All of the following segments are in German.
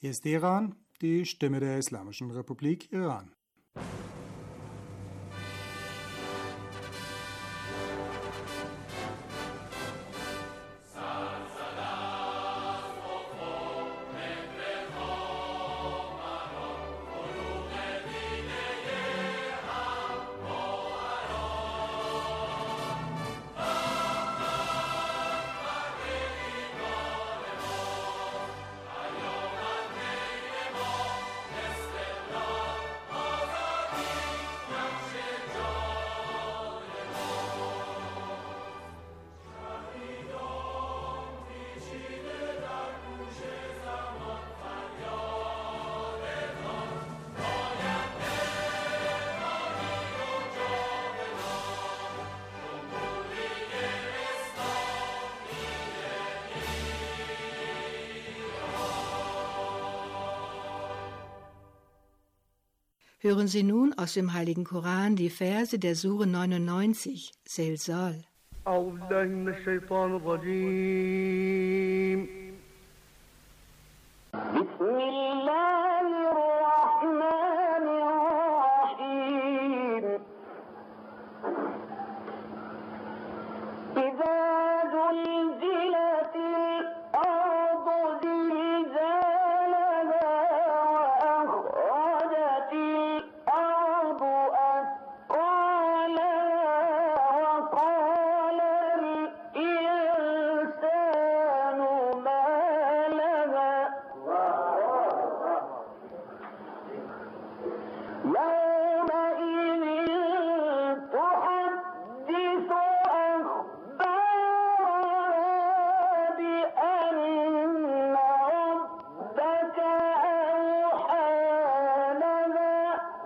Hier ist Teheran, die Stimme der Islamischen Republik Iran. Hören Sie nun aus dem Heiligen Koran die Verse der Sure 99, Zilzal. أعوذ بالله من الشيطان الرجيم بسم الله الرحمن الرحيم إذا زلزلت الأرض زلزالها وأخرجت الأرض أثقالها وقال الإنسان ما لها يومئذ تحدث أخبارها بأن ربك أوحى لها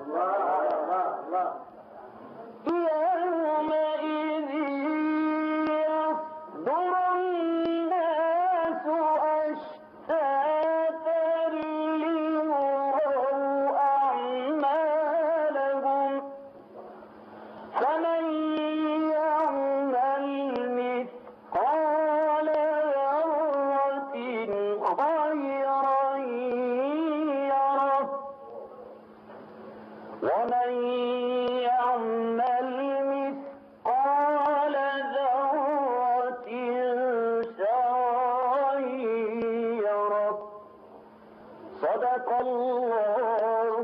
يومئذ يصدر الناس أشتاتا ليروا أعمالهم فمن يعمل مثقال ذرة خيرا يره ومن يعمل مثقال ذرة شرا يره صدق الله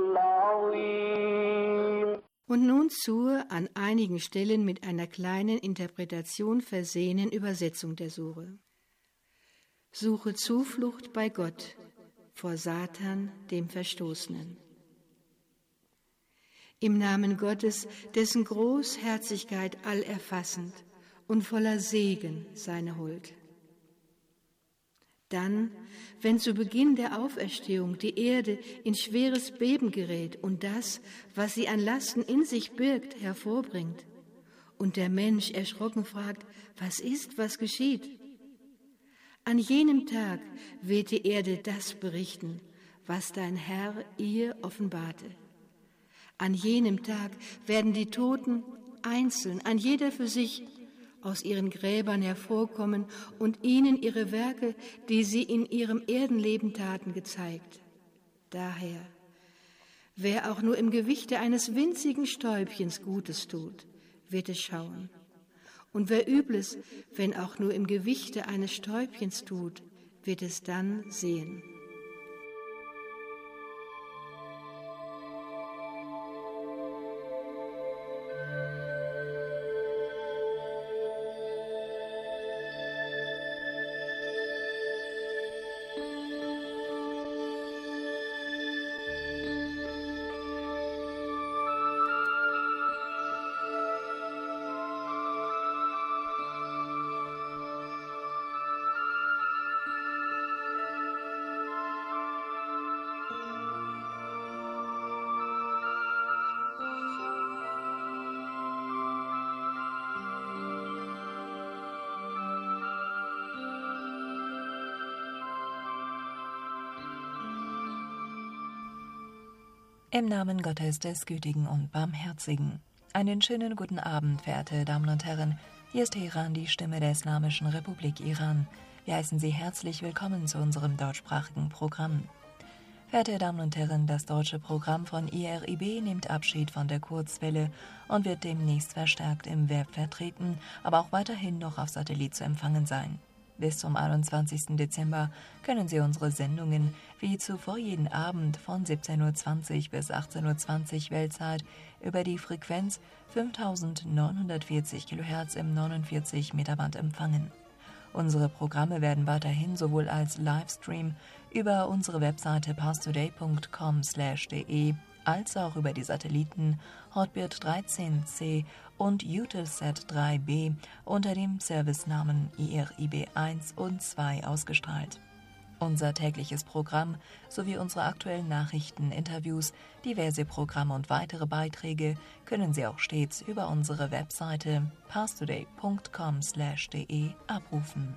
العظيم. Und nun zur an einigen Stellen mit einer kleinen Interpretation versehenen Übersetzung der Sure. Suche Zuflucht bei Gott vor Satan, dem Verstoßenen. Im Namen Gottes, dessen Großherzigkeit allerfassend und voller Segen seine Huld. Dann, wenn zu Beginn der Auferstehung die Erde in schweres Beben gerät und das, was sie an Lasten in sich birgt, hervorbringt, und der Mensch erschrocken fragt, was ist, was geschieht? An jenem Tag wird die Erde das berichten, was dein Herr ihr offenbarte. An jenem Tag werden die Toten einzeln, ein jeder für sich, aus ihren Gräbern hervorkommen und ihnen ihre Werke, die sie in ihrem Erdenleben taten, gezeigt. Daher, wer auch nur im Gewichte eines winzigen Stäubchens Gutes tut, wird es schauen. Und wer Übles, wenn auch nur im Gewichte eines Stäubchens tut, wird es dann sehen. Im Namen Gottes des Gütigen und Barmherzigen. Einen schönen guten Abend, verehrte Damen und Herren. Hier ist Teheran, die Stimme der Islamischen Republik Iran. Wir heißen Sie herzlich willkommen zu unserem deutschsprachigen Programm. Verehrte Damen und Herren, das deutsche Programm von IRIB nimmt Abschied von der Kurzwelle und wird demnächst verstärkt im Web vertreten, aber auch weiterhin noch auf Satellit zu empfangen sein. Bis zum 21. Dezember können Sie unsere Sendungen wie zuvor jeden Abend von 17.20 bis 18.20 Weltzeit über die Frequenz 5940 kHz im 49 Meter Band empfangen. Unsere Programme werden weiterhin sowohl als Livestream über unsere Webseite pastoday.com/de als auch über die Satelliten Hotbird 13C und Eutelsat 3B unter dem Servicenamen IRIB 1 und 2 ausgestrahlt. Unser tägliches Programm sowie unsere aktuellen Nachrichten, Interviews, diverse Programme und weitere Beiträge können Sie auch stets über unsere Webseite pastoday.com/de abrufen.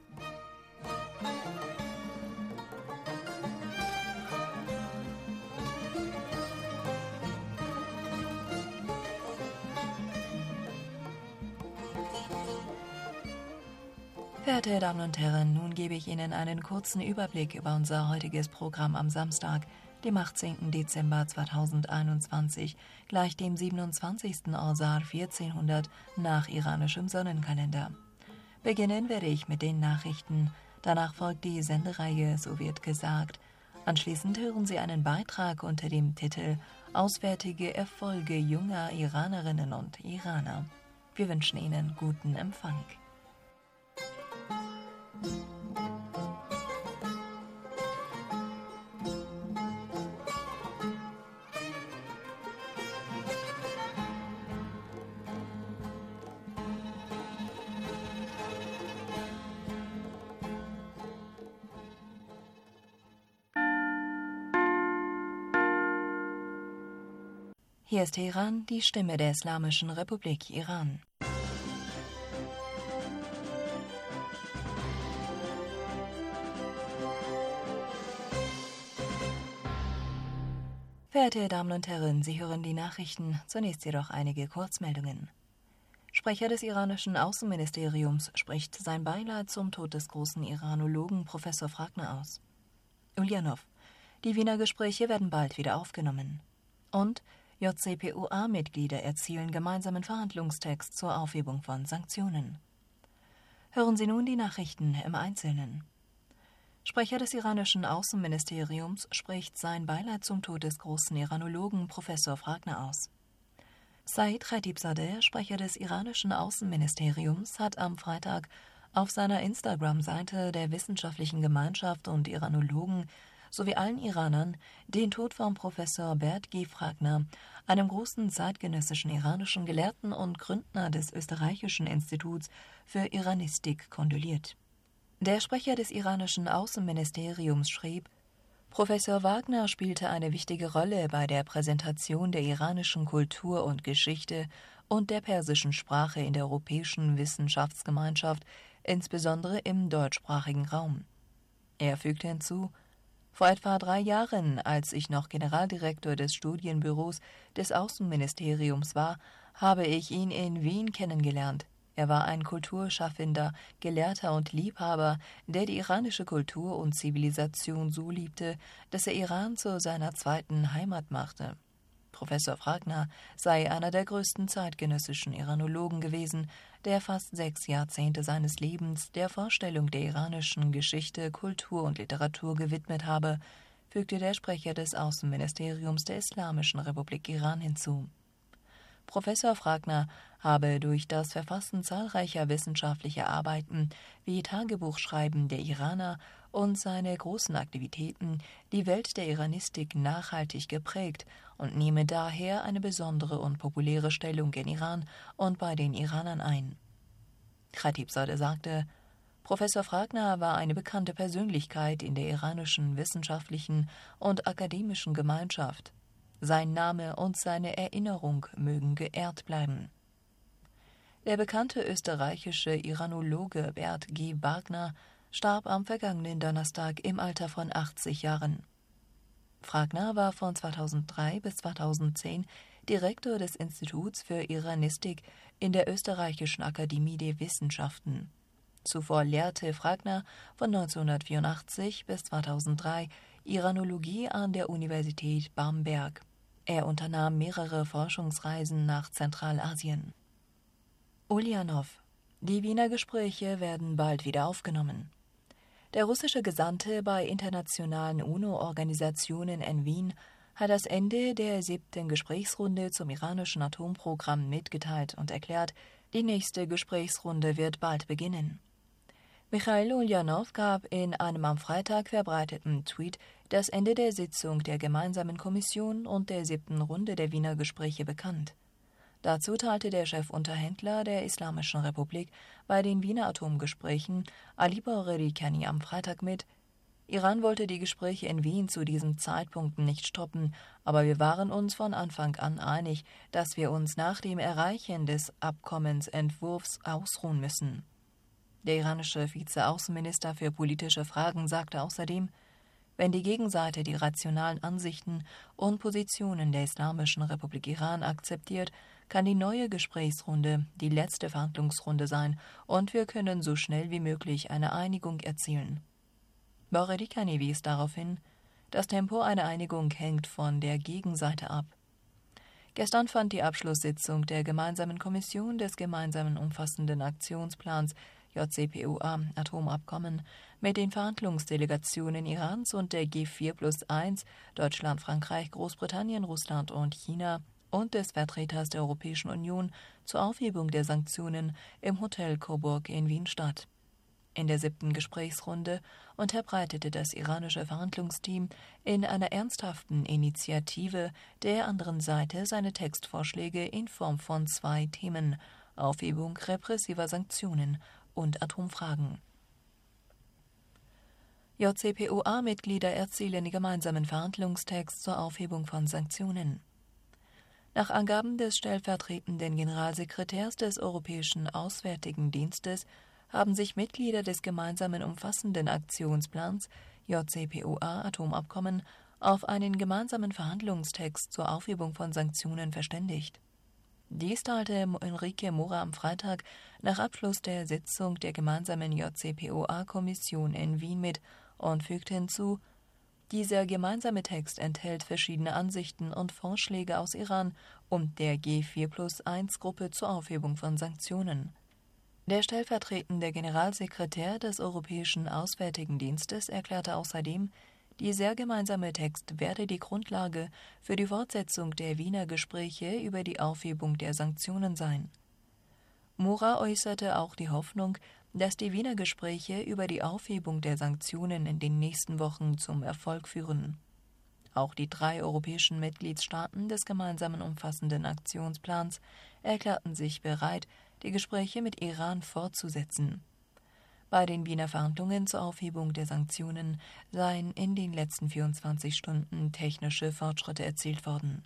Verehrte Damen und Herren, nun gebe ich Ihnen einen kurzen Überblick über unser heutiges Programm am Samstag, dem 18. Dezember 2021, gleich dem 27. Orsar 1400 nach iranischem Sonnenkalender. Beginnen werde ich mit den Nachrichten, danach folgt die Sendereihe So wird gesagt. Anschließend hören Sie einen Beitrag unter dem Titel Auswärtige Erfolge junger Iranerinnen und Iraner. Wir wünschen Ihnen guten Empfang. Hier ist Teheran, die Stimme der Islamischen Republik Iran. Verehrte Damen und Herren, Sie hören die Nachrichten, zunächst jedoch einige Kurzmeldungen. Sprecher des iranischen Außenministeriums spricht sein Beileid zum Tod des großen Iranologen Professor Fragner aus. Ulyanov: Die Wiener Gespräche werden bald wieder aufgenommen. Und JCPOA-Mitglieder erzielen gemeinsamen Verhandlungstext zur Aufhebung von Sanktionen. Hören Sie nun die Nachrichten im Einzelnen. Sprecher des iranischen Außenministeriums spricht sein Beileid zum Tod des großen Iranologen Professor Fragner aus. Said Khatibzadeh, Sprecher des iranischen Außenministeriums, hat am Freitag auf seiner Instagram-Seite der wissenschaftlichen Gemeinschaft und Iranologen sowie allen Iranern den Tod von Professor Bert G. Fragner, einem großen zeitgenössischen iranischen Gelehrten und Gründner des österreichischen Instituts für Iranistik, kondoliert. Der Sprecher des iranischen Außenministeriums schrieb: Professor Wagner spielte eine wichtige Rolle bei der Präsentation der iranischen Kultur und Geschichte und der persischen Sprache in der europäischen Wissenschaftsgemeinschaft, insbesondere im deutschsprachigen Raum. Er fügte hinzu: Vor etwa 3 Jahren, als ich noch Generaldirektor des Studienbüros des Außenministeriums war, habe ich ihn in Wien kennengelernt. Er war ein Kulturschaffender, Gelehrter und Liebhaber, der die iranische Kultur und Zivilisation so liebte, dass er Iran zu seiner zweiten Heimat machte. Professor Fragner sei einer der größten zeitgenössischen Iranologen gewesen, der fast 6 Jahrzehnte seines Lebens der Vorstellung der iranischen Geschichte, Kultur und Literatur gewidmet habe, fügte der Sprecher des Außenministeriums der Islamischen Republik Iran hinzu. Professor Fragner habe durch das Verfassen zahlreicher wissenschaftlicher Arbeiten wie Tagebuchschreiben der Iraner und seine großen Aktivitäten die Welt der Iranistik nachhaltig geprägt und nehme daher eine besondere und populäre Stellung in Iran und bei den Iranern ein. Khatibzadeh sagte: Professor Fragner war eine bekannte Persönlichkeit in der iranischen wissenschaftlichen und akademischen Gemeinschaft. Sein Name und seine Erinnerung mögen geehrt bleiben. Der bekannte österreichische Iranologe Bert G. Wagner starb am vergangenen Donnerstag im Alter von 80 Jahren. Fragner war von 2003 bis 2010 Direktor des Instituts für Iranistik in der Österreichischen Akademie der Wissenschaften. Zuvor lehrte Fragner von 1984 bis 2003 Iranologie an der Universität Bamberg. Er unternahm mehrere Forschungsreisen nach Zentralasien. Ulyanov. Die Wiener Gespräche werden bald wieder aufgenommen. Der russische Gesandte bei internationalen UNO-Organisationen in Wien hat das Ende der 7. Gesprächsrunde zum iranischen Atomprogramm mitgeteilt und erklärt, die nächste Gesprächsrunde wird bald beginnen. Michail Ulyanov gab in einem am Freitag verbreiteten Tweet das Ende der Sitzung der gemeinsamen Kommission und der 7. Runde der Wiener Gespräche bekannt. Dazu teilte der Chefunterhändler der Islamischen Republik bei den Wiener Atomgesprächen, Ali Bagheri-Kani, am Freitag mit: Iran wollte die Gespräche in Wien zu diesem Zeitpunkt nicht stoppen, aber wir waren uns von Anfang an einig, dass wir uns nach dem Erreichen des Abkommensentwurfs ausruhen müssen. Der iranische Vizeaußenminister für politische Fragen sagte außerdem: Wenn die Gegenseite die rationalen Ansichten und Positionen der Islamischen Republik Iran akzeptiert, kann die neue Gesprächsrunde die letzte Verhandlungsrunde sein und wir können so schnell wie möglich eine Einigung erzielen. Bagheri-Kani wies darauf hin, das Tempo einer Einigung hängt von der Gegenseite ab. Gestern fand die Abschlusssitzung der gemeinsamen Kommission des gemeinsamen umfassenden Aktionsplans JCPOA Atomabkommen mit den Verhandlungsdelegationen Irans und der G4+1 Deutschland, Frankreich, Großbritannien, Russland und China und des Vertreters der Europäischen Union zur Aufhebung der Sanktionen im Hotel Coburg in Wien statt. In der 7. Gesprächsrunde unterbreitete das iranische Verhandlungsteam in einer ernsthaften Initiative der anderen Seite seine Textvorschläge in Form von 2 Themen: Aufhebung repressiver Sanktionen und Atomfragen. JCPOA-Mitglieder erzielen gemeinsamen Verhandlungstext zur Aufhebung von Sanktionen. Nach Angaben des stellvertretenden Generalsekretärs des Europäischen Auswärtigen Dienstes haben sich Mitglieder des gemeinsamen umfassenden Aktionsplans JCPOA Atomabkommen auf einen gemeinsamen Verhandlungstext zur Aufhebung von Sanktionen verständigt. Dies teilte Enrique Mora am Freitag nach Abschluss der Sitzung der gemeinsamen JCPOA-Kommission in Wien mit und fügte hinzu: Dieser gemeinsame Text enthält verschiedene Ansichten und Vorschläge aus Iran und der G4+1-Gruppe zur Aufhebung von Sanktionen. Der stellvertretende Generalsekretär des Europäischen Auswärtigen Dienstes erklärte außerdem, dieser gemeinsame Text werde die Grundlage für die Fortsetzung der Wiener Gespräche über die Aufhebung der Sanktionen sein. Mora äußerte auch die Hoffnung, dass die Wiener Gespräche über die Aufhebung der Sanktionen in den nächsten Wochen zum Erfolg führen. Auch die 3 europäischen Mitgliedstaaten des gemeinsamen umfassenden Aktionsplans erklärten sich bereit, die Gespräche mit Iran fortzusetzen. Bei den Wiener Verhandlungen zur Aufhebung der Sanktionen seien in den letzten 24 Stunden technische Fortschritte erzielt worden.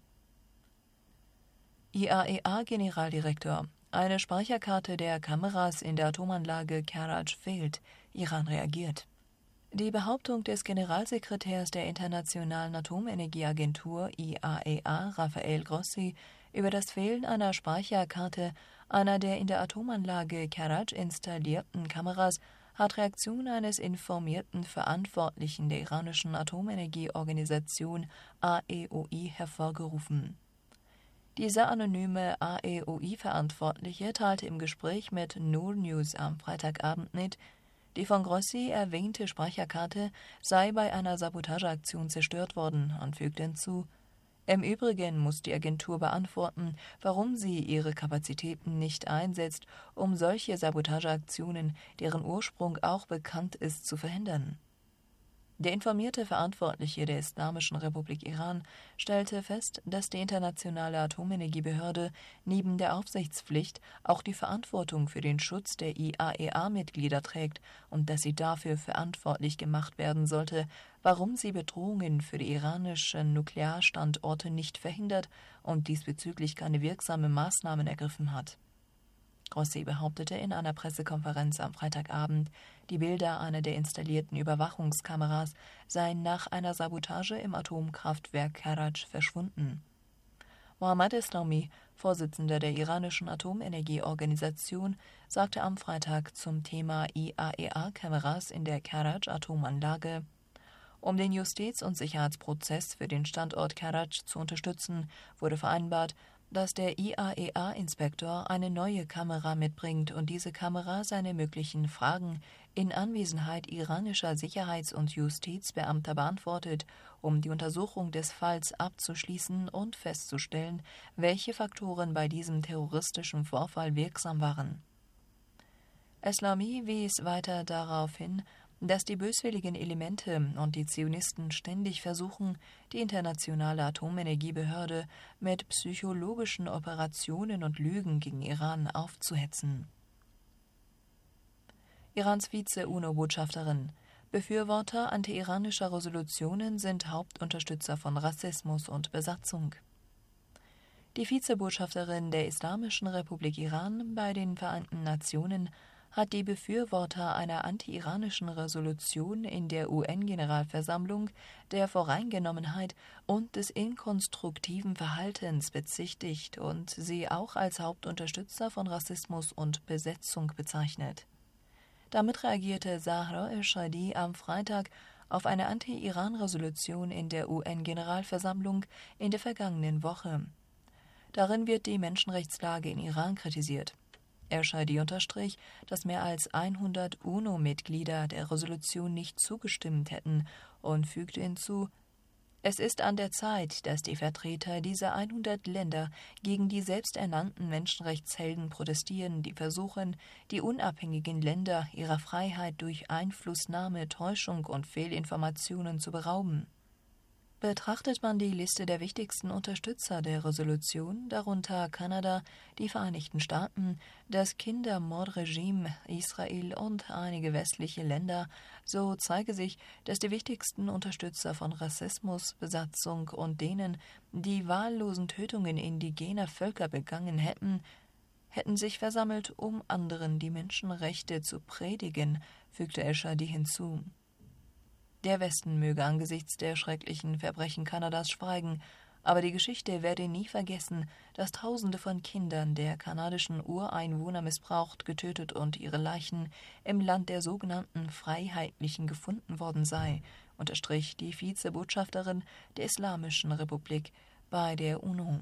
IAEA-Generaldirektor: Eine Speicherkarte der Kameras in der Atomanlage Karaj fehlt. Iran reagiert. Die Behauptung des Generalsekretärs der Internationalen Atomenergieagentur IAEA, Rafael Grossi, über das Fehlen einer Speicherkarte einer der in der Atomanlage Karaj installierten Kameras hat Reaktion eines informierten Verantwortlichen der iranischen Atomenergieorganisation AEOI hervorgerufen. Dieser anonyme AEOI-Verantwortliche teilte im Gespräch mit Noor News am Freitagabend mit, die von Grossi erwähnte Speicherkarte sei bei einer Sabotageaktion zerstört worden und fügte hinzu: Im Übrigen muss die Agentur beantworten, warum sie ihre Kapazitäten nicht einsetzt, um solche Sabotageaktionen, deren Ursprung auch bekannt ist, zu verhindern. Der informierte Verantwortliche der Islamischen Republik Iran stellte fest, dass die Internationale Atomenergiebehörde neben der Aufsichtspflicht auch die Verantwortung für den Schutz der IAEA-Mitglieder trägt und dass sie dafür verantwortlich gemacht werden sollte, warum sie Bedrohungen für die iranischen Nuklearstandorte nicht verhindert und diesbezüglich keine wirksamen Maßnahmen ergriffen hat. Grossi behauptete in einer Pressekonferenz am Freitagabend, die Bilder einer der installierten Überwachungskameras seien nach einer Sabotage im Atomkraftwerk Karaj verschwunden. Mohammad Eslami, Vorsitzender der iranischen Atomenergieorganisation, sagte am Freitag zum Thema IAEA-Kameras in der Karaj-Atomanlage: Um den Justiz- und Sicherheitsprozess für den Standort Karaj zu unterstützen, wurde vereinbart, dass der IAEA-Inspektor eine neue Kamera mitbringt und diese Kamera seine möglichen Fragen in Anwesenheit iranischer Sicherheits- und Justizbeamter beantwortet, um die Untersuchung des Falls abzuschließen und festzustellen, welche Faktoren bei diesem terroristischen Vorfall wirksam waren. Eslami wies weiter darauf hin, dass die böswilligen Elemente und die Zionisten ständig versuchen, die internationale Atomenergiebehörde mit psychologischen Operationen und Lügen gegen Iran aufzuhetzen. Irans Vize-UNO-Botschafterin: Befürworter anti-iranischer Resolutionen sind Hauptunterstützer von Rassismus und Besatzung. Die Vizebotschafterin der Islamischen Republik Iran bei den Vereinten Nationen hat die Befürworter einer anti-iranischen Resolution in der UN-Generalversammlung der Voreingenommenheit und des inkonstruktiven Verhaltens bezichtigt und sie auch als Hauptunterstützer von Rassismus und Besetzung bezeichnet. Damit reagierte Zahra Ershadi am Freitag auf eine Anti-Iran-Resolution in der UN-Generalversammlung in der vergangenen Woche. Darin wird die Menschenrechtslage in Iran kritisiert. Ershadi unterstrich, dass mehr als 100 UNO-Mitglieder der Resolution nicht zugestimmt hätten und fügte hinzu: Es ist an der Zeit, dass die Vertreter dieser 100 Länder gegen die selbsternannten Menschenrechtshelden protestieren, die versuchen, die unabhängigen Länder ihrer Freiheit durch Einflussnahme, Täuschung und Fehlinformationen zu berauben. Betrachtet man die Liste der wichtigsten Unterstützer der Resolution, darunter Kanada, die Vereinigten Staaten, das Kindermordregime Israel und einige westliche Länder, so zeige sich, dass die wichtigsten Unterstützer von Rassismus, Besatzung und denen, die wahllosen Tötungen indigener Völker begangen hätten sich versammelt, um anderen die Menschenrechte zu predigen, fügte Ershadi hinzu. Der Westen möge angesichts der schrecklichen Verbrechen Kanadas schweigen, aber die Geschichte werde nie vergessen, dass Tausende von Kindern der kanadischen Ureinwohner missbraucht, getötet und ihre Leichen im Land der sogenannten Freiheitlichen gefunden worden sei, unterstrich die Vizebotschafterin der Islamischen Republik bei der UNO.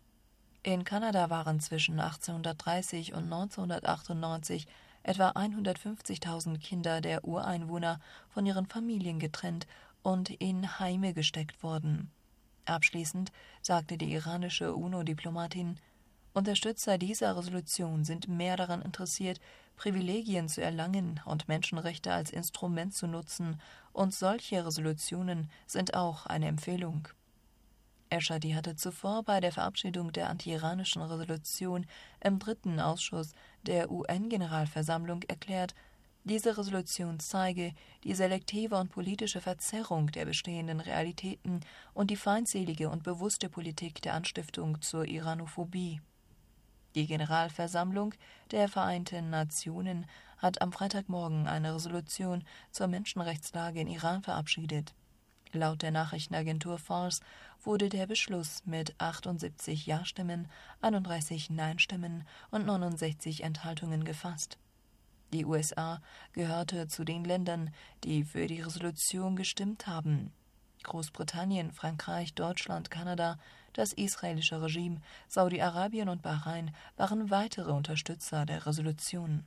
In Kanada waren zwischen 1830 und 1998 etwa 150.000 Kinder der Ureinwohner von ihren Familien getrennt und in Heime gesteckt worden. Abschließend sagte die iranische UNO-Diplomatin: Unterstützer dieser Resolution sind mehr daran interessiert, Privilegien zu erlangen und Menschenrechte als Instrument zu nutzen, und solche Resolutionen sind auch eine Empfehlung. Ershadi hatte zuvor bei der Verabschiedung der anti-iranischen Resolution im 3. Ausschuss der UN-Generalversammlung erklärt, diese Resolution zeige die selektive und politische Verzerrung der bestehenden Realitäten und die feindselige und bewusste Politik der Anstiftung zur Iranophobie. Die Generalversammlung der Vereinten Nationen hat am Freitagmorgen eine Resolution zur Menschenrechtslage in Iran verabschiedet. Laut der Nachrichtenagentur Fars wurde der Beschluss mit 78 Ja-Stimmen, 31 Nein-Stimmen und 69 Enthaltungen gefasst. Die USA gehörte zu den Ländern, die für die Resolution gestimmt haben. Großbritannien, Frankreich, Deutschland, Kanada, das israelische Regime, Saudi-Arabien und Bahrain waren weitere Unterstützer der Resolution.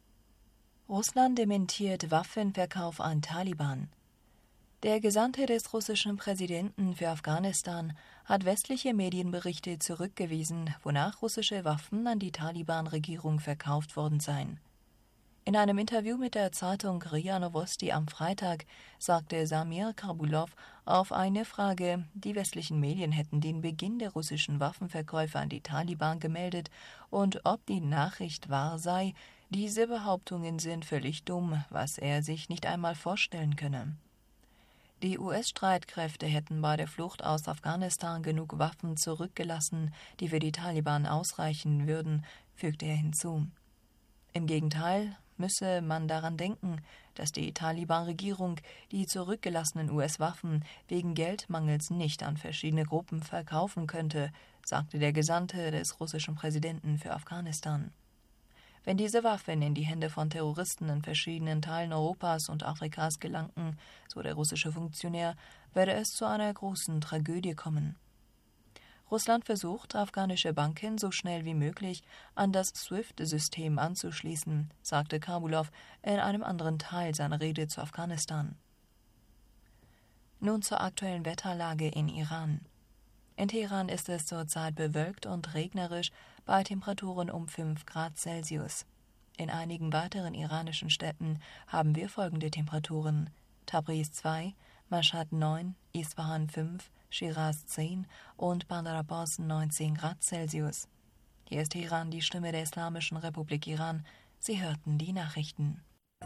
Russland dementiert Waffenverkauf an Taliban. Der Gesandte des russischen Präsidenten für Afghanistan hat westliche Medienberichte zurückgewiesen, wonach russische Waffen an die Taliban-Regierung verkauft worden seien. In einem Interview mit der Zeitung RIA Novosti am Freitag sagte Samir Kabulov auf eine Frage, die westlichen Medien hätten den Beginn der russischen Waffenverkäufe an die Taliban gemeldet und ob die Nachricht wahr sei, diese Behauptungen sind völlig dumm, was er sich nicht einmal vorstellen könne. Die US-Streitkräfte hätten bei der Flucht aus Afghanistan genug Waffen zurückgelassen, die für die Taliban ausreichen würden, fügte er hinzu. Im Gegenteil müsse man daran denken, dass die Taliban-Regierung die zurückgelassenen US-Waffen wegen Geldmangels nicht an verschiedene Gruppen verkaufen könnte, sagte der Gesandte des russischen Präsidenten für Afghanistan. Wenn diese Waffen in die Hände von Terroristen in verschiedenen Teilen Europas und Afrikas gelangten, so der russische Funktionär, werde es zu einer großen Tragödie kommen. Russland versucht, afghanische Banken so schnell wie möglich an das SWIFT-System anzuschließen, sagte Kabulow in einem anderen Teil seiner Rede zu Afghanistan. Nun zur aktuellen Wetterlage in Iran. In Teheran ist es zurzeit bewölkt und regnerisch bei Temperaturen um 5 Grad Celsius. In einigen weiteren iranischen Städten haben wir folgende Temperaturen: Tabriz 2, Mashhad 9, Isfahan 5, Shiraz 10 und Bandar Abbas 19 Grad Celsius. Hier ist Teheran, die Stimme der Islamischen Republik Iran. Sie hörten die Nachrichten.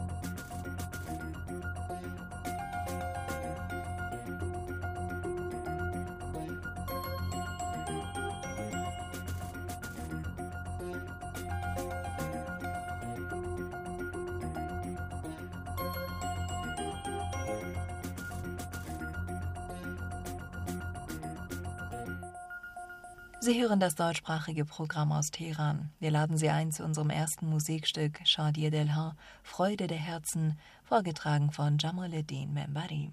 Sie hören das deutschsprachige Programm aus Teheran. Wir laden Sie ein zu unserem ersten Musikstück Shadi Delha, Freude der Herzen, vorgetragen von Jamaluddin Membari.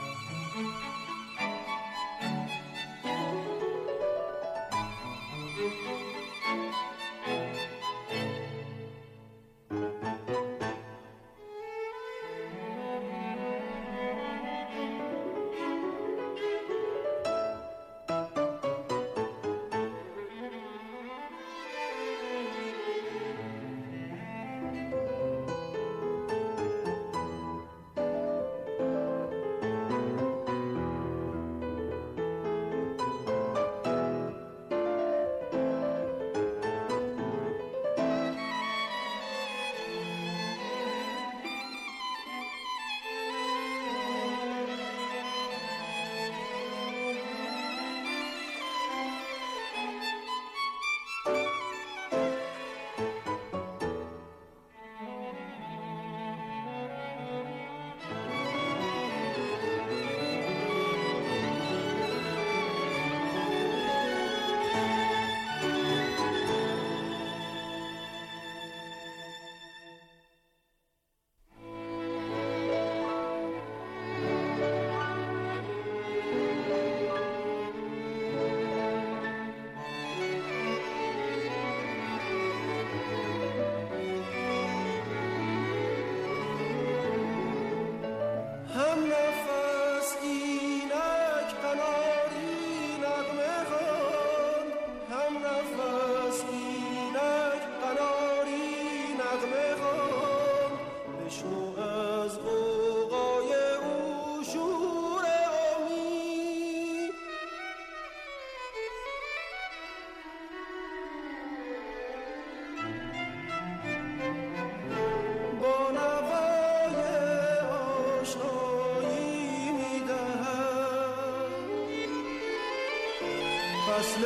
فصل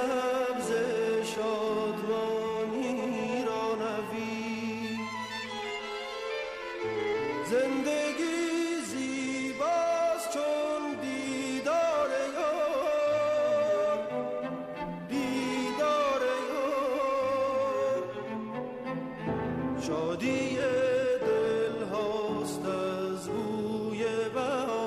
سبز شادمانی را نوید زندگی زیباست چون دیدار یار دیدار یار شادی دل هاست از بوی بهار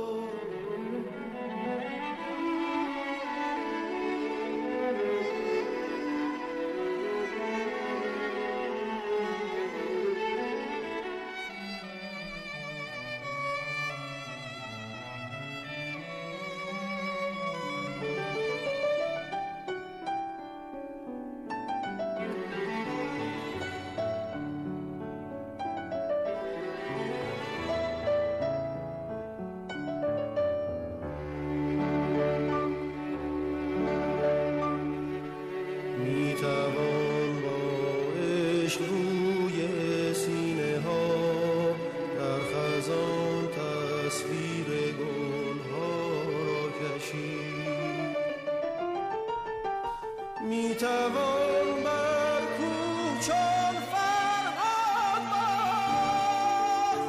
میتوان بر کوچان فرهاد باز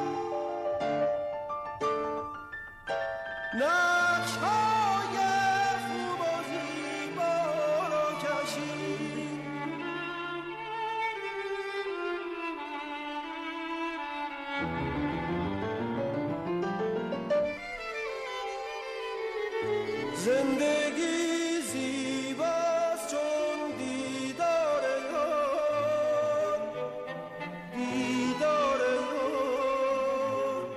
نقش‌های خوب و زیبا را کشید زندگی زیباست چون دیدار یار، دیدار یار.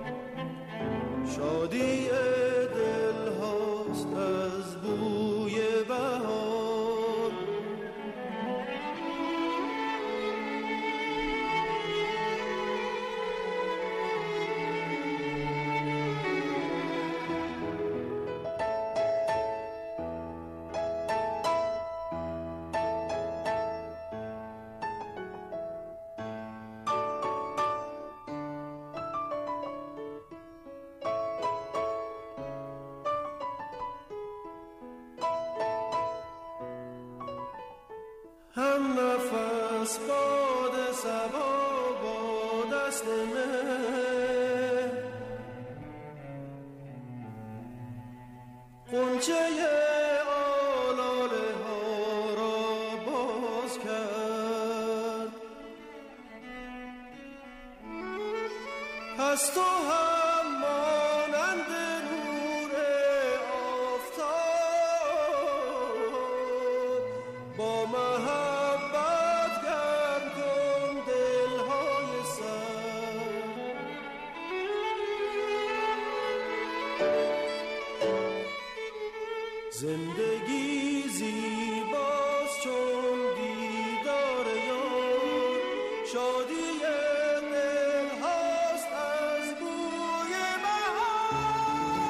شادی دل هاست از بوی بهار. هم نفس باد صبا با دست مه، غنچه آلاله ها را باز کرد. پس تو هم مانند نور آفتاب با محبت گرم کن دلهای سر. زندگی زیباست چون دیدار یار، شادی دل هاست از بوی بهار.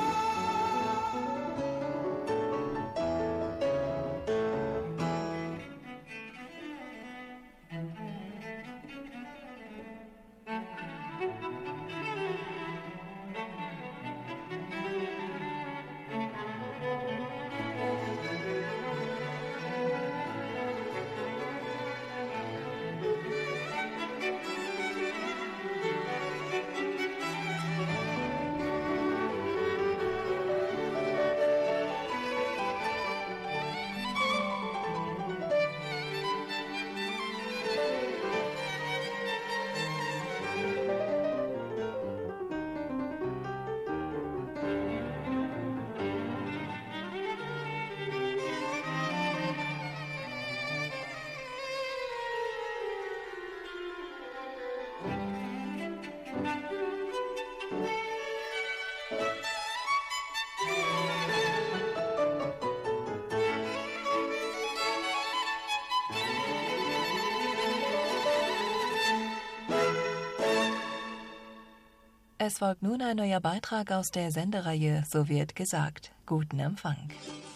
Es folgt nun ein neuer Beitrag aus der Sendereihe So wird gesagt. Guten Empfang.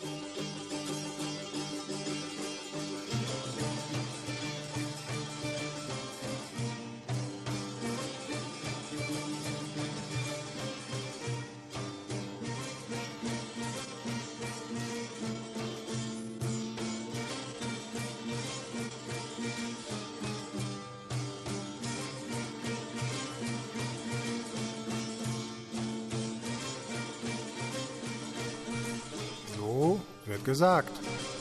So wird gesagt.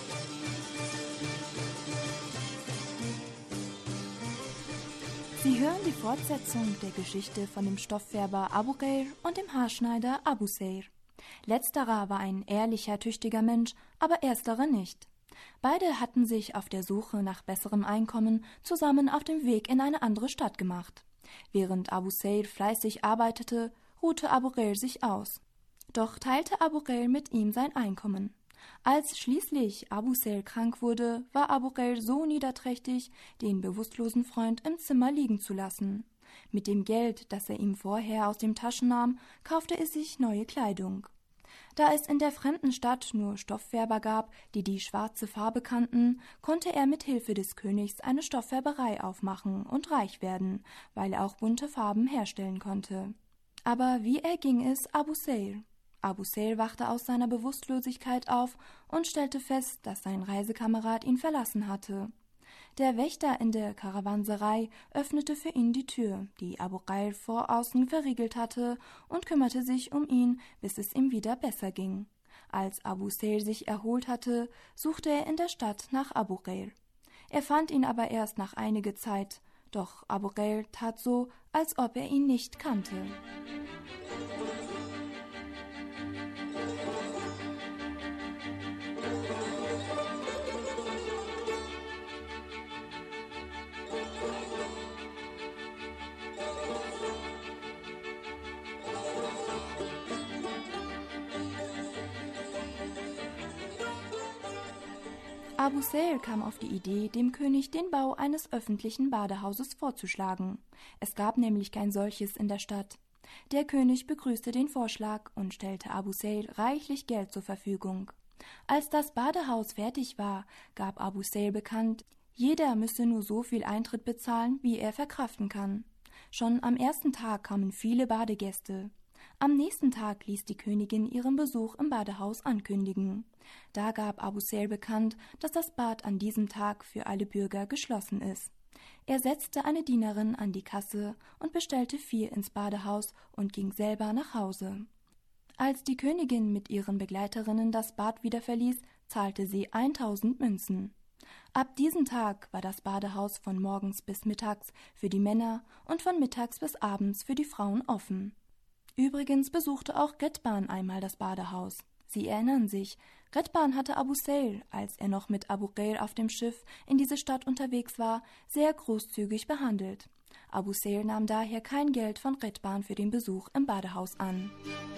Sie hören die Fortsetzung der Geschichte von dem Stofffärber Abu Ghair und dem Haarschneider Abu Seir. Letzterer war ein ehrlicher, tüchtiger Mensch, aber ersterer nicht. Beide hatten sich auf der Suche nach besserem Einkommen zusammen auf dem Weg in eine andere Stadt gemacht. Während Abu Seir fleißig arbeitete, ruhte Abu Ghair sich aus. Doch teilte Abu Ghair mit ihm sein Einkommen. Als schließlich Abu Seir krank wurde, war Abu Ghair so niederträchtig, den bewusstlosen Freund im Zimmer liegen zu lassen. Mit dem Geld, das er ihm vorher aus den Taschen nahm, kaufte er sich neue Kleidung. Da es in der fremden Stadt nur Stofffärber gab, die die schwarze Farbe kannten, konnte er mit Hilfe des Königs eine Stofffärberei aufmachen und reich werden, weil er auch bunte Farben herstellen konnte. Aber wie erging es Abu Seir? Abu Seir wachte aus seiner Bewusstlosigkeit auf und stellte fest, dass sein Reisekamerad ihn verlassen hatte. Der Wächter in der Karawanserei öffnete für ihn die Tür, die Abu Ghair vor außen verriegelt hatte, und kümmerte sich um ihn, bis es ihm wieder besser ging. Als Abu Seir sich erholt hatte, suchte er in der Stadt nach Abu Ghair. Er fand ihn aber erst nach einiger Zeit, doch Abu Ghair tat so, als ob er ihn nicht kannte. Abu Seir kam auf die Idee, dem König den Bau eines öffentlichen Badehauses vorzuschlagen. Es gab nämlich kein solches in der Stadt. Der König begrüßte den Vorschlag und stellte Abu Seir reichlich Geld zur Verfügung. Als das Badehaus fertig war, gab Abu Seir bekannt, jeder müsse nur so viel Eintritt bezahlen, wie er verkraften kann. Schon am ersten Tag kamen viele Badegäste. Am nächsten Tag ließ die Königin ihren Besuch im Badehaus ankündigen. Da gab Abu Seir bekannt, dass das Bad an diesem Tag für alle Bürger geschlossen ist. Er setzte eine Dienerin an die Kasse und bestellte 4 ins Badehaus und ging selber nach Hause. Als die Königin mit ihren Begleiterinnen das Bad wieder verließ, zahlte sie 1000 Münzen. Ab diesem Tag war das Badehaus von morgens bis mittags für die Männer und von mittags bis abends für die Frauen offen. Übrigens besuchte auch Ghedban einmal das Badehaus. Sie erinnern sich, Ghedban hatte Abu Seir, als er noch mit Abu Ghair auf dem Schiff in diese Stadt unterwegs war, sehr großzügig behandelt. Abu Seir nahm daher kein Geld von Ghedban für den Besuch im Badehaus an.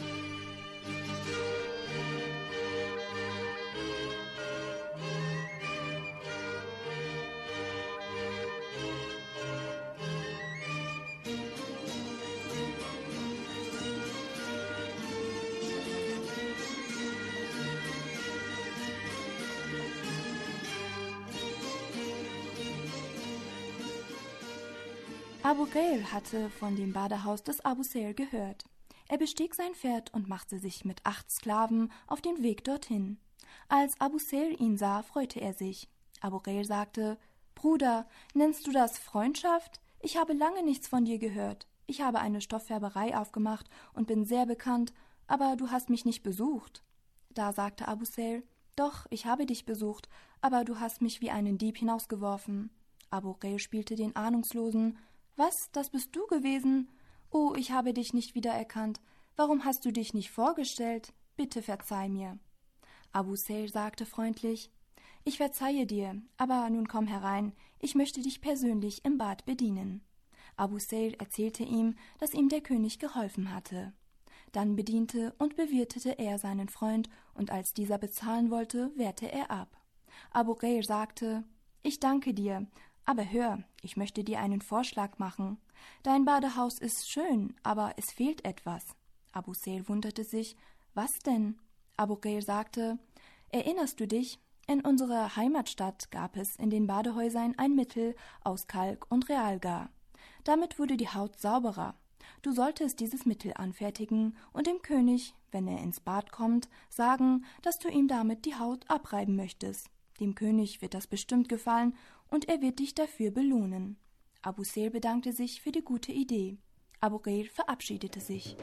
Abu Ghair hatte von dem Badehaus des Abu Seir gehört. Er bestieg sein Pferd und machte sich mit 8 Sklaven auf den Weg dorthin. Als Abu Seir ihn sah, freute er sich. Abu Ghair sagte: »Bruder, nennst du das Freundschaft? Ich habe lange nichts von dir gehört. Ich habe eine Stofffärberei aufgemacht und bin sehr bekannt, aber du hast mich nicht besucht.« Da sagte Abu Seir: »Doch, ich habe dich besucht, aber du hast mich wie einen Dieb hinausgeworfen.« Abu Ghair spielte den Ahnungslosen: »Was, das bist du gewesen? Oh, ich habe dich nicht wiedererkannt. Warum hast du dich nicht vorgestellt? Bitte verzeih mir.« Abu Seir sagte freundlich: »Ich verzeihe dir, aber nun komm herein, ich möchte dich persönlich im Bad bedienen.« Abu Seir erzählte ihm, dass ihm der König geholfen hatte. Dann bediente und bewirtete er seinen Freund, und als dieser bezahlen wollte, wehrte er ab. Abu Ghair sagte: »Ich danke dir, aber hör, ich möchte dir einen Vorschlag machen. Dein Badehaus ist schön, aber es fehlt etwas.« Abu Seir wunderte sich: »Was denn?« Abu Ghair sagte: »Erinnerst du dich? In unserer Heimatstadt gab es in den Badehäusern ein Mittel aus Kalk und Realgar. Damit wurde die Haut sauberer. Du solltest dieses Mittel anfertigen und dem König, wenn er ins Bad kommt, sagen, dass du ihm damit die Haut abreiben möchtest. Dem König wird das bestimmt gefallen und er wird dich dafür belohnen.« Abu Seir bedankte sich für die gute Idee. Abu Ghair verabschiedete sich.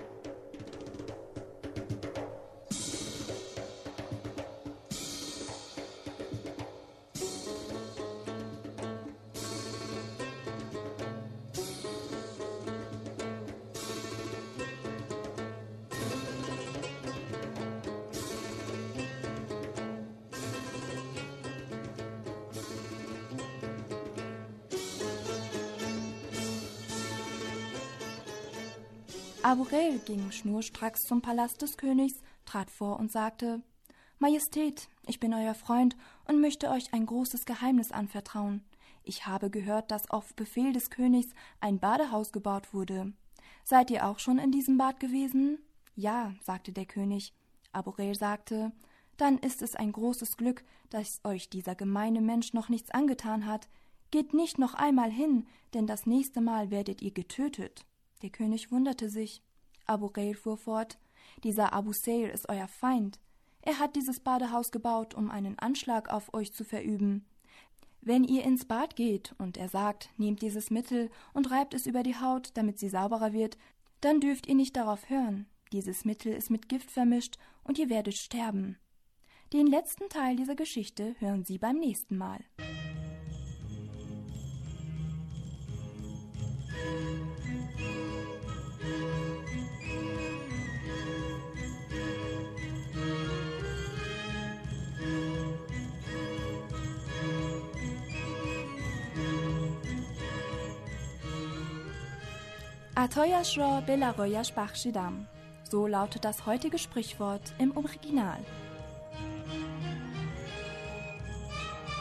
Abu Ghair ging schnurstracks zum Palast des Königs, trat vor und sagte: »Majestät, ich bin euer Freund und möchte euch ein großes Geheimnis anvertrauen. Ich habe gehört, dass auf Befehl des Königs ein Badehaus gebaut wurde. Seid ihr auch schon in diesem Bad gewesen?« »Ja«, sagte der König. Abu Ghair sagte: »Dann ist es ein großes Glück, dass euch dieser gemeine Mensch noch nichts angetan hat. Geht nicht noch einmal hin, denn das nächste Mal werdet ihr getötet.« Der König wunderte sich. Abu Ghair fuhr fort: »Dieser Abu Seir ist euer Feind. Er hat dieses Badehaus gebaut, um einen Anschlag auf euch zu verüben. Wenn ihr ins Bad geht und er sagt, nehmt dieses Mittel und reibt es über die Haut, damit sie sauberer wird, dann dürft ihr nicht darauf hören. Dieses Mittel ist mit Gift vermischt und ihr werdet sterben.« Den letzten Teil dieser Geschichte hören Sie beim nächsten Mal. عطایش را به لقایش بخشیدم. So lautet das heutige Sprichwort im Original.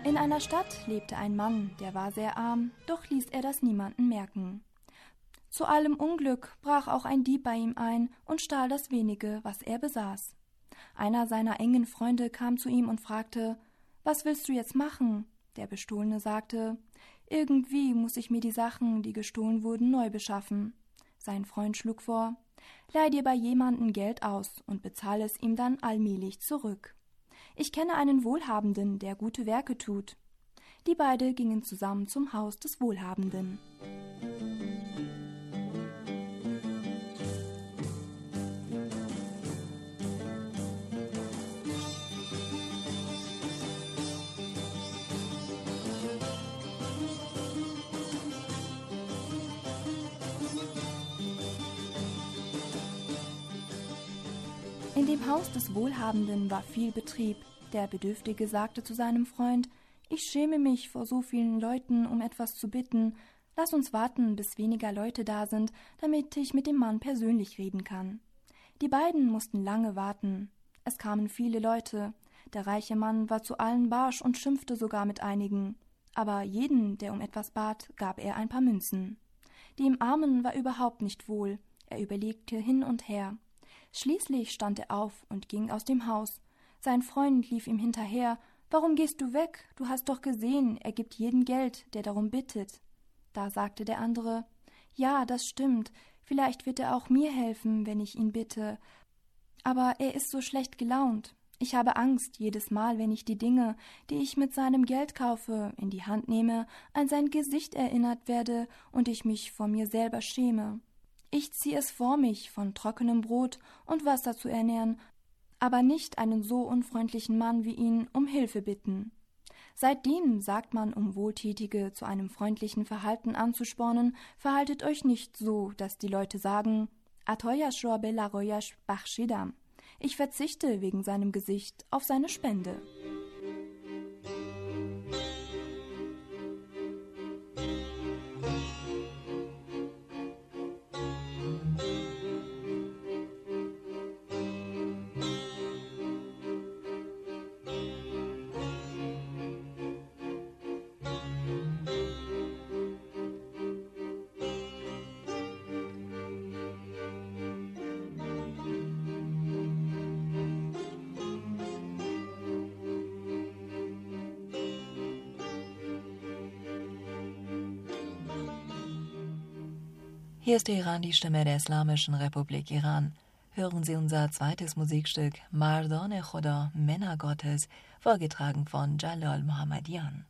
In einer Stadt lebte ein Mann, der war sehr arm, doch ließ er das niemanden merken. Zu allem Unglück brach auch ein Dieb bei ihm ein und stahl das wenige, was er besaß. Einer seiner engen Freunde kam zu ihm und fragte: »Was willst du jetzt machen?« Der Bestohlene sagte: »Irgendwie muss ich mir die Sachen, die gestohlen wurden, neu beschaffen.« Sein Freund schlug vor: »Leih dir bei jemandem Geld aus und bezahle es ihm dann allmählich zurück. Ich kenne einen Wohlhabenden, der gute Werke tut.« Die beiden gingen zusammen zum Haus des Wohlhabenden. In dem Haus des Wohlhabenden war viel Betrieb. Der Bedürftige sagte zu seinem Freund: »Ich schäme mich vor so vielen Leuten, um etwas zu bitten. Lass uns warten, bis weniger Leute da sind, damit ich mit dem Mann persönlich reden kann.« Die beiden mussten lange warten. Es kamen viele Leute. Der reiche Mann war zu allen barsch und schimpfte sogar mit einigen. Aber jeden, der um etwas bat, gab er ein paar Münzen. Dem Armen war überhaupt nicht wohl. Er überlegte hin und her. Schließlich stand er auf und ging aus dem Haus. Sein Freund lief ihm hinterher: »Warum gehst du weg? Du hast doch gesehen, er gibt jedem Geld, der darum bittet.« Da sagte der andere: »Ja, das stimmt. Vielleicht wird er auch mir helfen, wenn ich ihn bitte. Aber er ist so schlecht gelaunt. Ich habe Angst, jedes Mal, wenn ich die Dinge, die ich mit seinem Geld kaufe, in die Hand nehme, an sein Gesicht erinnert werde und ich mich vor mir selber schäme. Ich ziehe es vor mich, von trockenem Brot und Wasser zu ernähren, aber nicht einen so unfreundlichen Mann wie ihn um Hilfe bitten.« Seitdem sagt man, um Wohltätige zu einem freundlichen Verhalten anzuspornen: »Verhaltet euch nicht so, dass die Leute sagen: »Atoyash ra be lagoyash bachshidam«, ich verzichte wegen seinem Gesicht auf seine Spende.« Hier ist der Iran, die Stimme der Islamischen Republik Iran. Hören Sie unser zweites Musikstück Mardane Khoda, Männer Gottes, vorgetragen von Jalal Mohammadian.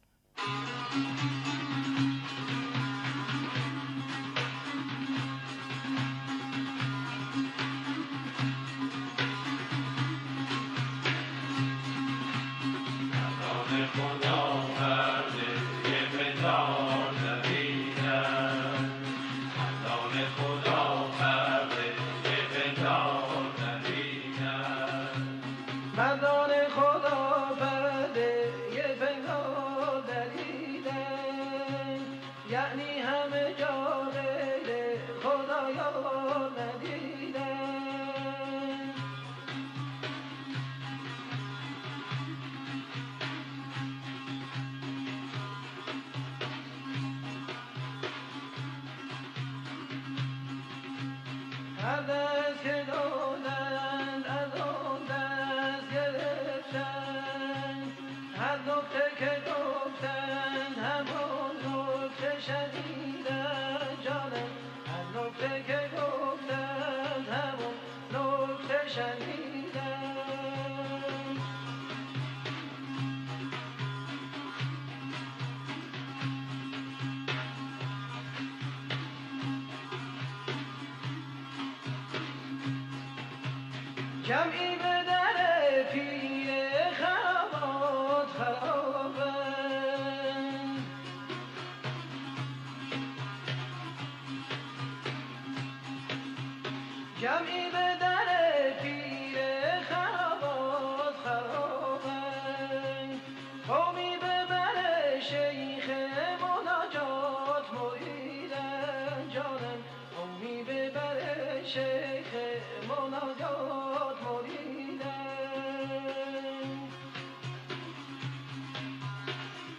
جمعی به در پیر خرابات خرابند جمعی به در پیر خرابات خرابند قومی به بر شیخ مناجات مریدن جانم قومی به بر شیخ مناجات مریدن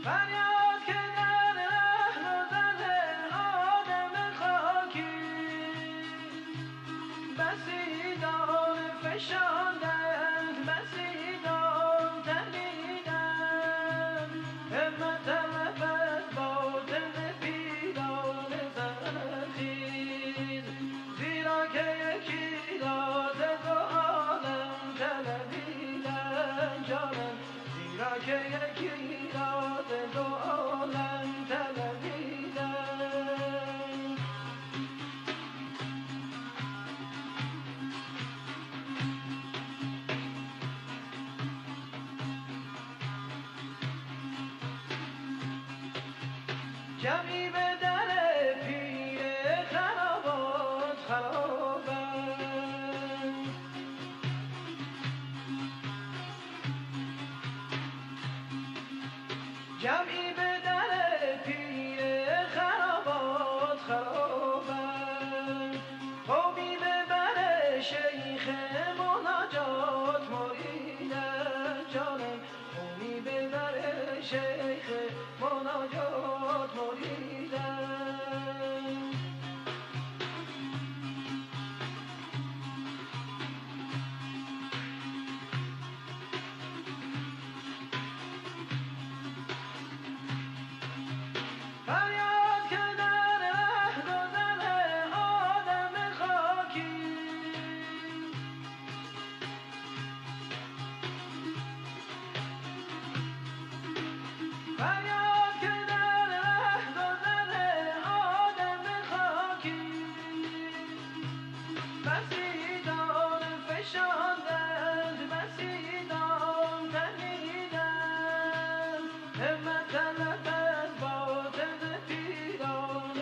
جمعی به در پیر خرابات خرابند جمعی به در پیر خرابات خرابند قومی به بر شیخ مناجات مریدن جانم قومی به بر شیخ مناجات مریدن فریاد که در ره گذر آدم خاکی فریاد که در ره گذر آدم خاکی بسیدان فشاندند بسیدان تنیدند همت طلبند باطن پیران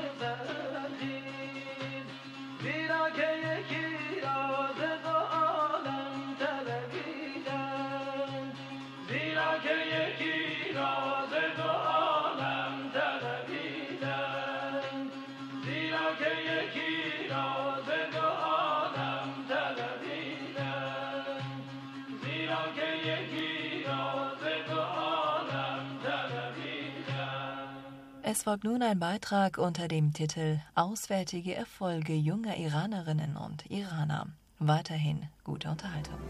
زرخیز زیرا که یکی راز دو عالم طلبیدند زیرا که یکی راز دو عالم طلبیدند زیرا که یکی راز دو عالم طلبیدند زیرا که یکی راز دو عالم طلبیدند. Es folgt nun ein Beitrag unter dem Titel Auswärtige Erfolge junger Iranerinnen und Iraner. Weiterhin gute Unterhaltung.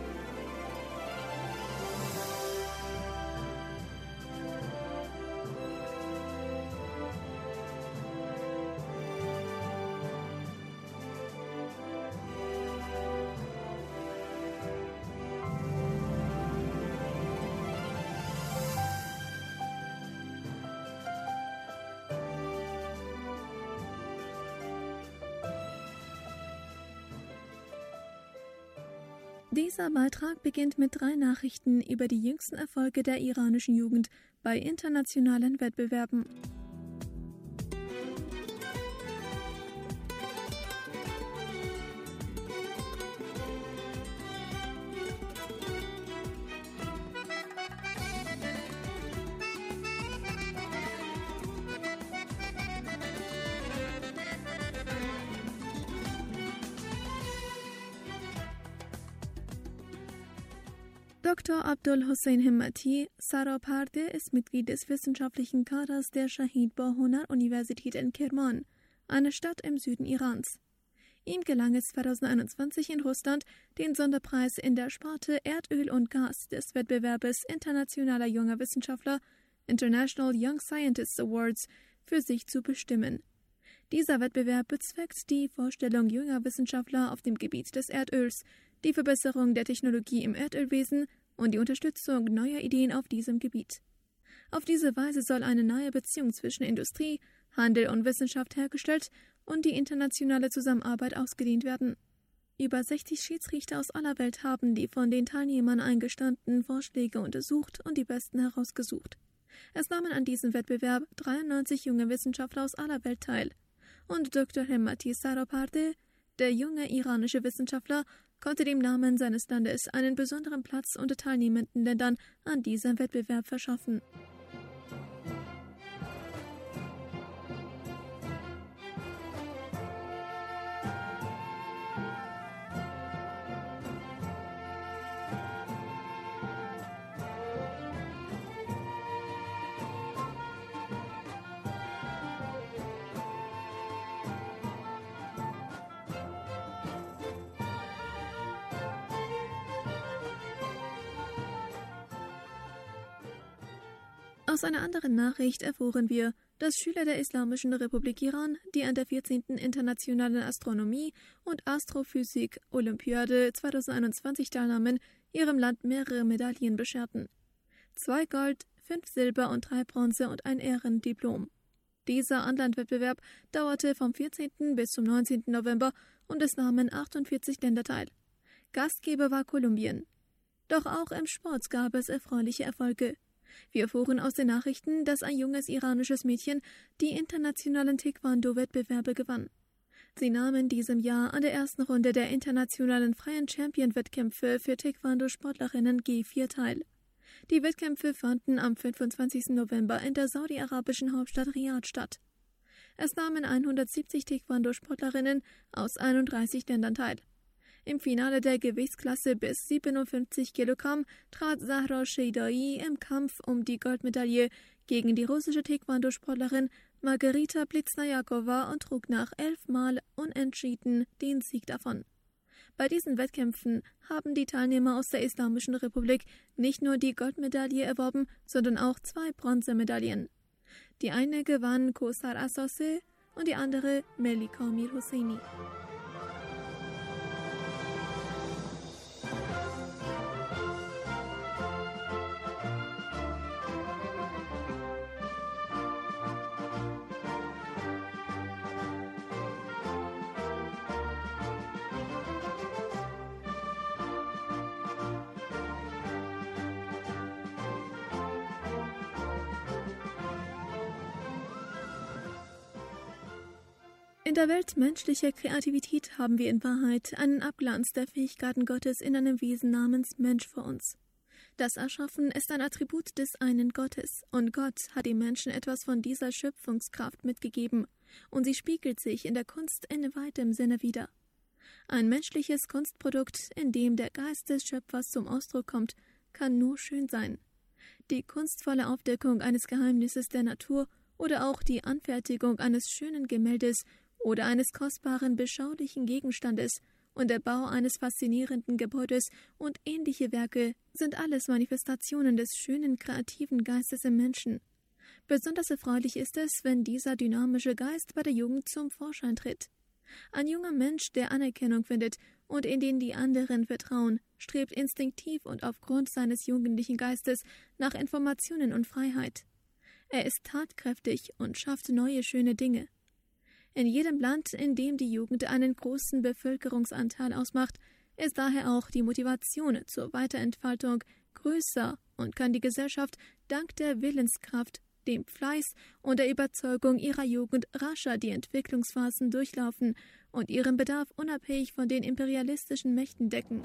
Dieser Beitrag beginnt mit 3 Nachrichten über die jüngsten Erfolge der iranischen Jugend bei internationalen Wettbewerben. Dr. Abdul Hossein Himmati, Saraparde, ist Mitglied des wissenschaftlichen Kaders der Shahid Bahonar-Universität in Kerman, einer Stadt im Süden Irans. Ihm gelang es 2021 in Russland, den Sonderpreis in der Sparte Erdöl und Gas des Wettbewerbes internationaler junger Wissenschaftler International Young Scientists Awards für sich zu bestimmen. Dieser Wettbewerb bezweckt die Vorstellung junger Wissenschaftler auf dem Gebiet des Erdöls, die Verbesserung der Technologie im Erdölwesen und die Unterstützung neuer Ideen auf diesem Gebiet. Auf diese Weise soll eine neue Beziehung zwischen Industrie, Handel und Wissenschaft hergestellt und die internationale Zusammenarbeit ausgedehnt werden. Über 60 Schiedsrichter aus aller Welt haben die von den Teilnehmern eingestandenen Vorschläge untersucht und die besten herausgesucht. Es nahmen an diesem Wettbewerb 93 junge Wissenschaftler aus aller Welt teil. Und Dr. Himmati Saraparde, der junge iranische Wissenschaftler, konnte dem Namen seines Landes einen besonderen Platz unter teilnehmenden Ländern an diesem Wettbewerb verschaffen. Aus einer anderen Nachricht erfuhren wir, dass Schüler der Islamischen Republik Iran, die an der 14. Internationalen Astronomie- und Astrophysik-Olympiade 2021 teilnahmen, ihrem Land mehrere Medaillen bescherten. 2 Gold, 5 Silber und 3 Bronze und ein Ehrendiplom. Dieser Anlandwettbewerb dauerte vom 14. bis zum 19. November und es nahmen 48 Länder teil. Gastgeber war Kolumbien. Doch auch im Sport gab es erfreuliche Erfolge. Wir erfuhren aus den Nachrichten, dass ein junges iranisches Mädchen die internationalen Taekwondo-Wettbewerbe gewann. Sie nahm in diesem Jahr an der ersten Runde der internationalen freien Champion-Wettkämpfe für Taekwondo-Sportlerinnen G4 teil. Die Wettkämpfe fanden am 25. November in der saudi-arabischen Hauptstadt Riyadh statt. Es nahmen 170 Taekwondo-Sportlerinnen aus 31 Ländern teil. Im Finale der Gewichtsklasse bis 57 Kilogramm trat Zahra Sheidai im Kampf um die Goldmedaille gegen die russische Taekwondo-Sportlerin Margarita Blitznajakova und trug nach 11 Mal unentschieden den Sieg davon. Bei diesen Wettkämpfen haben die Teilnehmer aus der Islamischen Republik nicht nur die Goldmedaille erworben, sondern auch 2 Bronzemedaillen. Die eine gewann Kosar Asose und die andere Melika Mir Hosseini. In der Welt menschlicher Kreativität haben wir in Wahrheit einen Abglanz der Fähigkeiten Gottes in einem Wesen namens Mensch vor uns. Das Erschaffen ist ein Attribut des einen Gottes, und Gott hat dem Menschen etwas von dieser Schöpfungskraft mitgegeben, und sie spiegelt sich in der Kunst in weitem Sinne wider. Ein menschliches Kunstprodukt, in dem der Geist des Schöpfers zum Ausdruck kommt, kann nur schön sein. Die kunstvolle Aufdeckung eines Geheimnisses der Natur oder auch die Anfertigung eines schönen Gemäldes oder eines kostbaren, beschaulichen Gegenstandes und der Bau eines faszinierenden Gebäudes und ähnliche Werke sind alles Manifestationen des schönen, kreativen Geistes im Menschen. Besonders erfreulich ist es, wenn dieser dynamische Geist bei der Jugend zum Vorschein tritt. Ein junger Mensch, der Anerkennung findet und in den die anderen vertrauen, strebt instinktiv und aufgrund seines jugendlichen Geistes nach Informationen und Freiheit. Er ist tatkräftig und schafft neue, schöne Dinge. In jedem Land, in dem die Jugend einen großen Bevölkerungsanteil ausmacht, ist daher auch die Motivation zur Weiterentfaltung größer und kann die Gesellschaft dank der Willenskraft, dem Fleiß und der Überzeugung ihrer Jugend rascher die Entwicklungsphasen durchlaufen und ihren Bedarf unabhängig von den imperialistischen Mächten decken.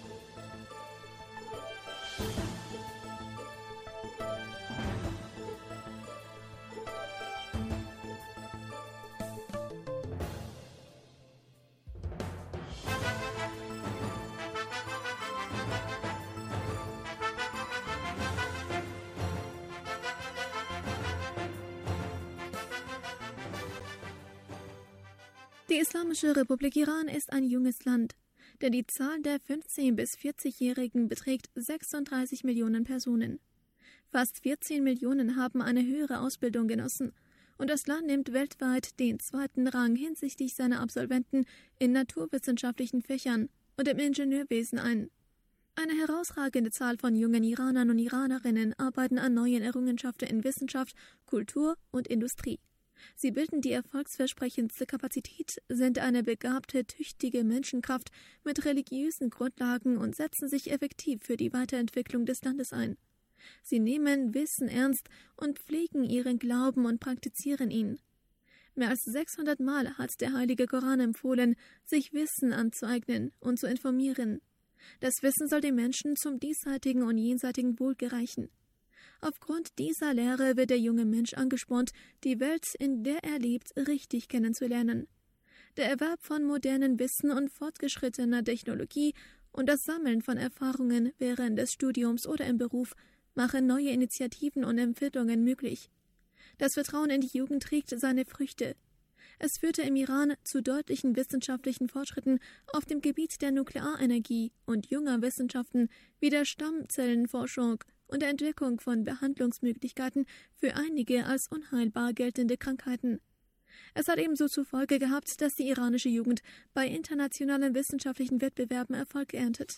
Die Islamische Republik Iran ist ein junges Land, denn die Zahl der 15- bis 40-Jährigen beträgt 36 Millionen Personen. Fast 14 Millionen haben eine höhere Ausbildung genossen und das Land nimmt weltweit den 2. Rang hinsichtlich seiner Absolventen in naturwissenschaftlichen Fächern und im Ingenieurwesen ein. Eine herausragende Zahl von jungen Iranern und Iranerinnen arbeiten an neuen Errungenschaften in Wissenschaft, Kultur und Industrie. Sie bilden die erfolgsversprechendste Kapazität, sind eine begabte, tüchtige Menschenkraft mit religiösen Grundlagen und setzen sich effektiv für die Weiterentwicklung des Landes ein. Sie nehmen Wissen ernst und pflegen ihren Glauben und praktizieren ihn. Mehr als 600 Mal hat der Heilige Koran empfohlen, sich Wissen anzueignen und zu informieren. Das Wissen soll den Menschen zum diesseitigen und jenseitigen Wohl gereichen. Aufgrund dieser Lehre wird der junge Mensch angespornt, die Welt, in der er lebt, richtig kennenzulernen. Der Erwerb von modernem Wissen und fortgeschrittener Technologie und das Sammeln von Erfahrungen während des Studiums oder im Beruf machen neue Initiativen und Empfindungen möglich. Das Vertrauen in die Jugend trägt seine Früchte. Es führte im Iran zu deutlichen wissenschaftlichen Fortschritten auf dem Gebiet der Nuklearenergie und junger Wissenschaften wie der Stammzellenforschung und der Entwicklung von Behandlungsmöglichkeiten für einige als unheilbar geltende Krankheiten. Es hat ebenso zur Folge gehabt, dass die iranische Jugend bei internationalen wissenschaftlichen Wettbewerben Erfolg erntet.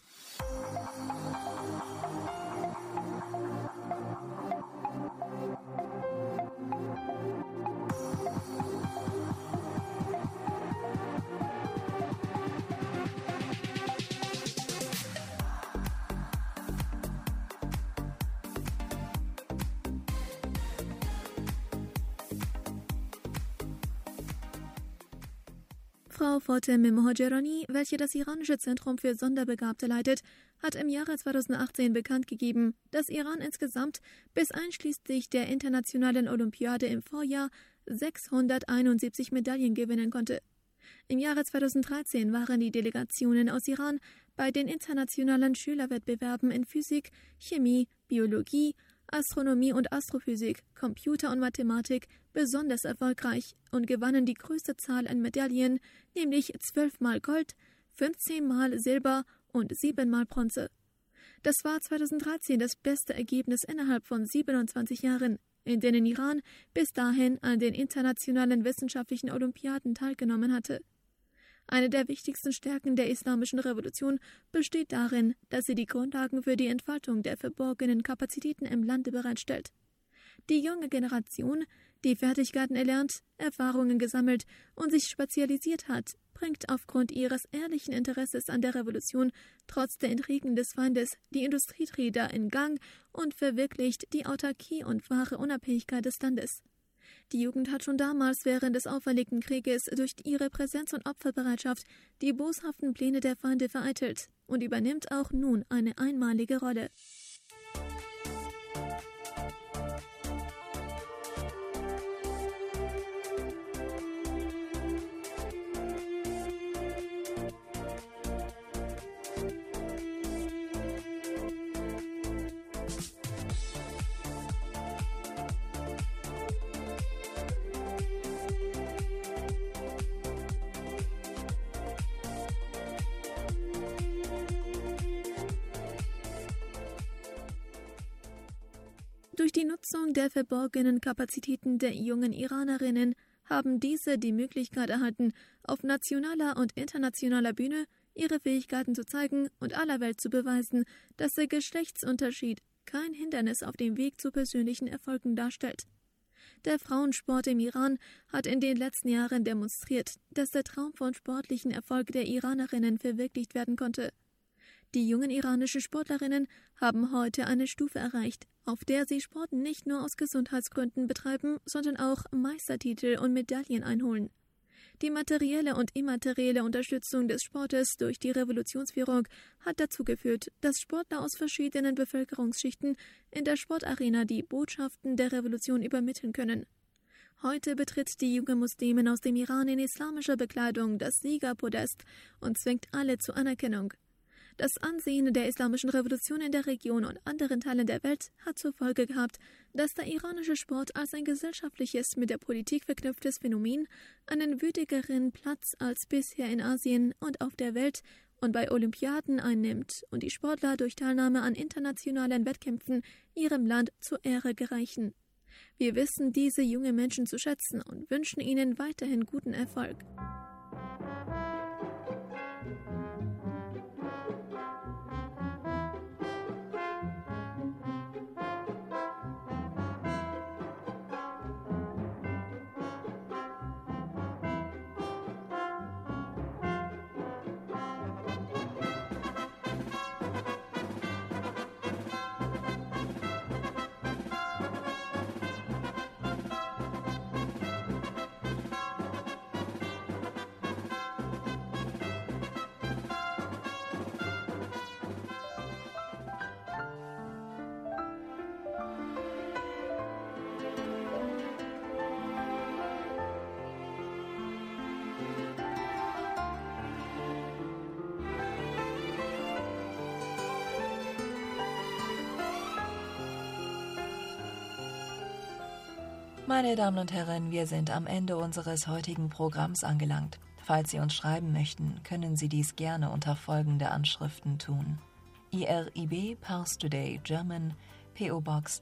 Frau Fatemeh Mohajerani, welche das iranische Zentrum für Sonderbegabte leitet, hat im Jahre 2018 bekannt gegeben, dass Iran insgesamt bis einschließlich der internationalen Olympiade im Vorjahr 671 Medaillen gewinnen konnte. Im Jahre 2013 waren die Delegationen aus Iran bei den internationalen Schülerwettbewerben in Physik, Chemie, Biologie, Astronomie und Astrophysik, Computer und Mathematik besonders erfolgreich und gewannen die größte Zahl an Medaillen, nämlich 12 Mal Gold, 15 Mal Silber und 7 Mal Bronze. Das war 2013 das beste Ergebnis innerhalb von 27 Jahren, in denen Iran bis dahin an den internationalen wissenschaftlichen Olympiaden teilgenommen hatte. Eine der wichtigsten Stärken der Islamischen Revolution besteht darin, dass sie die Grundlagen für die Entfaltung der verborgenen Kapazitäten im Lande bereitstellt. Die junge Generation, die Fertigkeiten erlernt, Erfahrungen gesammelt und sich spezialisiert hat, bringt aufgrund ihres ehrlichen Interesses an der Revolution trotz der Intrigen des Feindes die Industrieträger in Gang und verwirklicht die Autarkie und wahre Unabhängigkeit des Landes. Die Jugend hat schon damals während des auferlegten Krieges durch ihre Präsenz und Opferbereitschaft die boshaften Pläne der Feinde vereitelt und übernimmt auch nun eine einmalige Rolle. Durch die Nutzung der verborgenen Kapazitäten der jungen Iranerinnen haben diese die Möglichkeit erhalten, auf nationaler und internationaler Bühne ihre Fähigkeiten zu zeigen und aller Welt zu beweisen, dass der Geschlechtsunterschied kein Hindernis auf dem Weg zu persönlichen Erfolgen darstellt. Der Frauensport im Iran hat in den letzten Jahren demonstriert, dass der Traum von sportlichen Erfolg der Iranerinnen verwirklicht werden konnte. Die jungen iranischen Sportlerinnen haben heute eine Stufe erreicht, auf der sie Sport nicht nur aus Gesundheitsgründen betreiben, sondern auch Meistertitel und Medaillen einholen. Die materielle und immaterielle Unterstützung des Sportes durch die Revolutionsführung hat dazu geführt, dass Sportler aus verschiedenen Bevölkerungsschichten in der Sportarena die Botschaften der Revolution übermitteln können. Heute betritt die junge Muslimin aus dem Iran in islamischer Bekleidung das Siegerpodest und zwingt alle zur Anerkennung. Das Ansehen der Islamischen Revolution in der Region und anderen Teilen der Welt hat zur Folge gehabt, dass der iranische Sport als ein gesellschaftliches, mit der Politik verknüpftes Phänomen einen würdigeren Platz als bisher in Asien und auf der Welt und bei Olympiaden einnimmt und die Sportler durch Teilnahme an internationalen Wettkämpfen ihrem Land zur Ehre gereichen. Wir wissen diese jungen Menschen zu schätzen und wünschen ihnen weiterhin guten Erfolg. Meine Damen und Herren, wir sind am Ende unseres heutigen Programms angelangt. Falls Sie uns schreiben möchten, können Sie dies gerne unter folgende Anschriften tun: IRIB Pars Today German, PO Box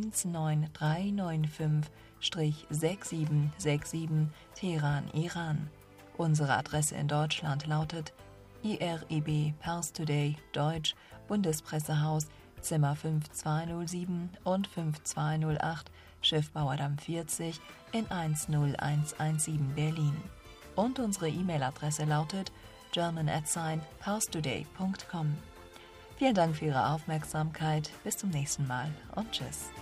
19395-6767 Teheran, Iran. Unsere Adresse in Deutschland lautet IRIB Pars Today Deutsch, Bundespressehaus, Zimmer 5207 und 5208, Schiffbauerdamm 40 in 10117 Berlin. Und unsere E-Mail-Adresse lautet german@parstoday.com. Vielen Dank für Ihre Aufmerksamkeit. Bis zum nächsten Mal und tschüss.